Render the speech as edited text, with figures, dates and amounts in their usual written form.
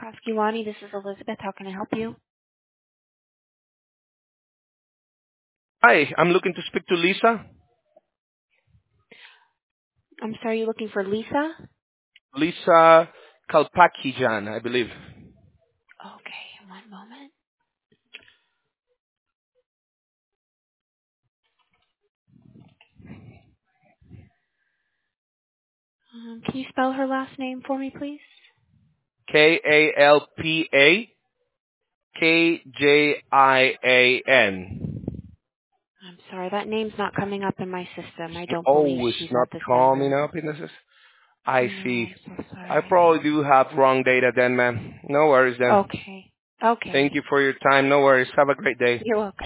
Proskiwani, this is Elizabeth. How can I help you? Hi, I'm looking to speak to Lisa. I'm sorry, you're looking for Lisa? Lisa Kalpakijan, I believe. Okay, one moment. Can you spell her last name for me, please? Kalpakjian. I'm sorry, that name's not coming up in my system. I don't believe Oh, it's she's not at this coming number. up in this. I No, see. I'm so I sorry. probably do have wrong data then, ma'am. No worries then. Okay. Thank Okay. you for your time. No worries. Have a great day. You're welcome.